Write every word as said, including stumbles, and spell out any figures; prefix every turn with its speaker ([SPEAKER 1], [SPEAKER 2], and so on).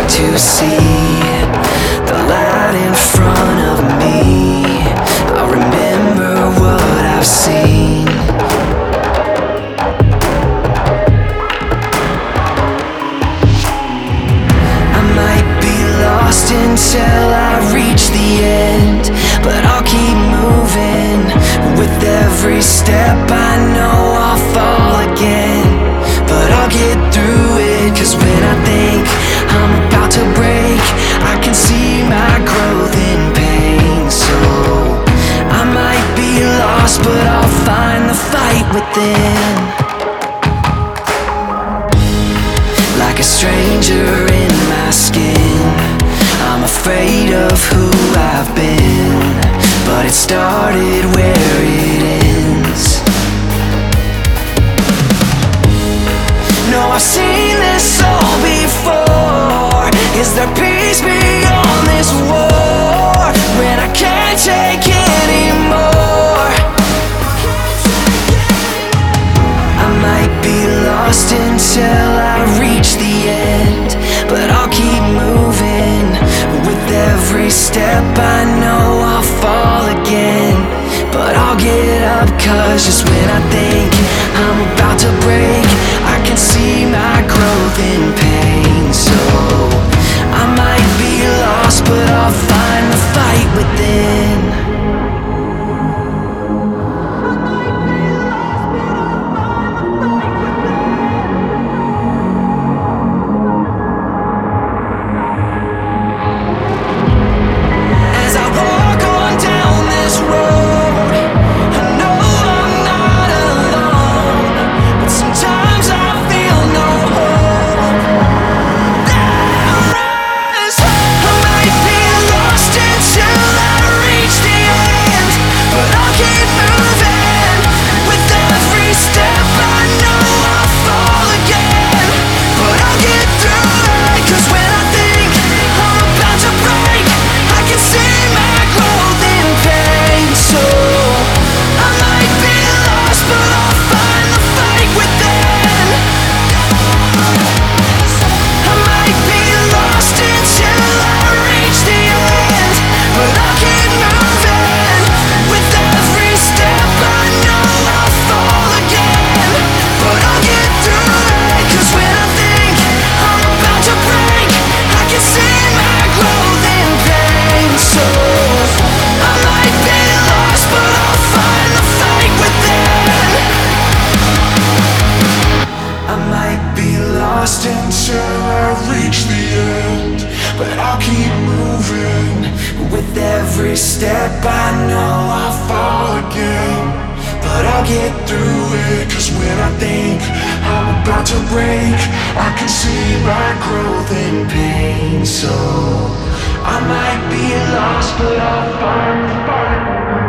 [SPEAKER 1] start to see the light in front of me. I remember what I've seen. I might be lost until I reach the end, but I'll keep moving. With every step I know I'll fall again, but I'll get through it. Cause when I think I'm about to break, I can see my growth in pain. So I might be lost, but I'll find the fight within. Like a stranger in my skin, I'm afraid of who I've been, but it started where it ends. No, I've seen this all before. Is there peace beyond this war? When I can't take anymore, I might be lost until I reach the end, but I'll keep moving. With every step I know I'll fall again, but I'll get up. Cause just when I think I'm about to break, I can see my growth in pain. So I might be lost, but I'll find the fight within. Until I reach the end, but I'll keep moving. With every step I know I'll fall again, but I'll get through it. Cause when I think I'm about to break, I can see my growth in pain. So I might be lost, but I'll find the fight.